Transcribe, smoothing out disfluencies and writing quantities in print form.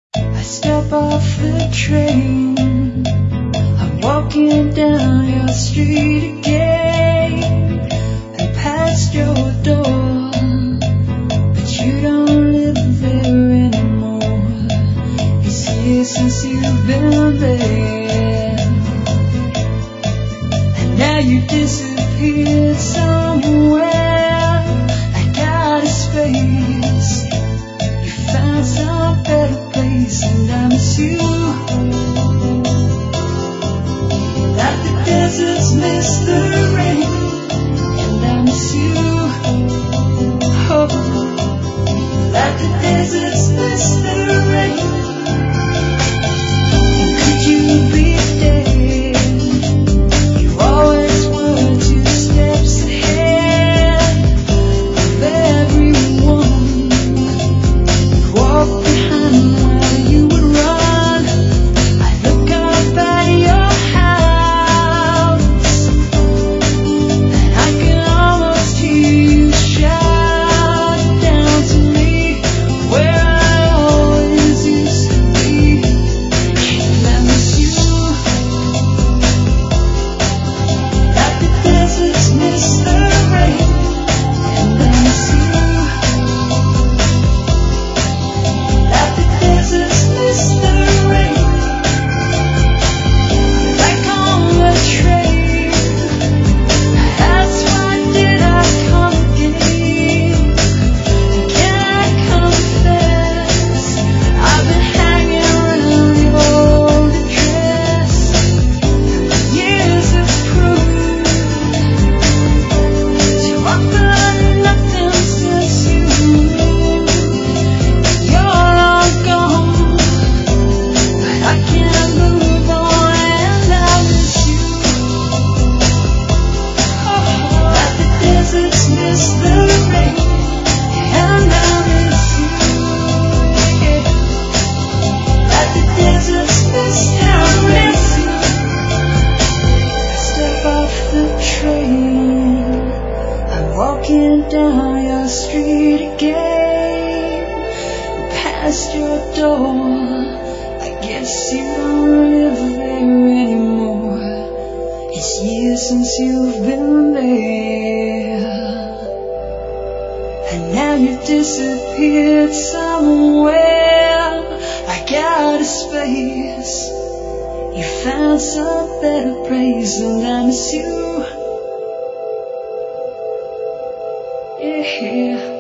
I step off the train, I'm walking down your street again, and past your door, but you don't live there anymore. It's years since you've been there, and now you disappeared somewhere. I got a space, you found some better place, and I miss you. Like the deserts miss the rain, and I miss you. Oh, like the deserts miss the rain. And could you be there? You always were 2 steps ahead of everyone. You walk behind while you would run. I look up at your house, and I can almost hear you shout down to me where I always used to be. And I miss you. Like the deserts miss the rain, and I miss you. Like the deserts miss the rain. Like on the train, that's why did I come again? Can I confess, I've been hanging around your old address. Years have proved you offer nothing since you moved. You're all gone, but I can't move on, and I miss you. Like the deserts miss the rain, and I miss you. Yeah. Like the deserts miss you. I step off the train, I'm walking down your street again, past your door. I guess you don't live there anymore. It's years since you've been there, and now you've disappeared somewhere. I got a space, you found some better place, and I miss you. Yeah.